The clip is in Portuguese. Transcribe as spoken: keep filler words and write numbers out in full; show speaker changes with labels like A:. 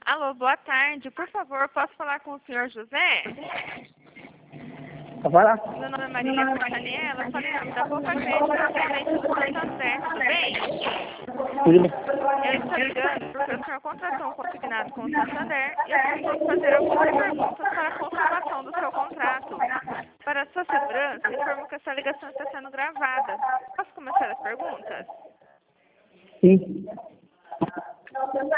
A: Alô, boa tarde. Por favor, posso falar com o senhor José?
B: Pode falar?
A: Meu nome é Marília Fontaniela, eu falei em nome da Poupa Crédito, referente do Santander, tudo bem?
B: Tudo bem.
A: Eu estou ligando porque o senhor contratou um consignado com o Santander e eu preciso fazer algumas perguntas para a confirmação do seu contrato. Para a sua segurança, informo que essa ligação está sendo gravada. Posso começar as perguntas?
B: Sim.